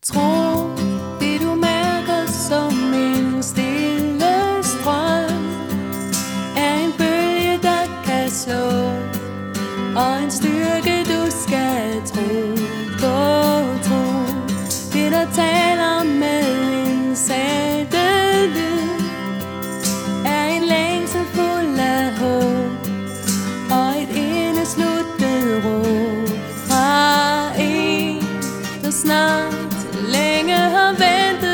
Tro, det du mærker som en stille strøm, er en bølge, der kan slå, og en styrke, du skal tro på. Tro, det der taler med en salte lyd, er en længsel fuld af håb, og et indesluttet råb fra en, der snart længe har ventet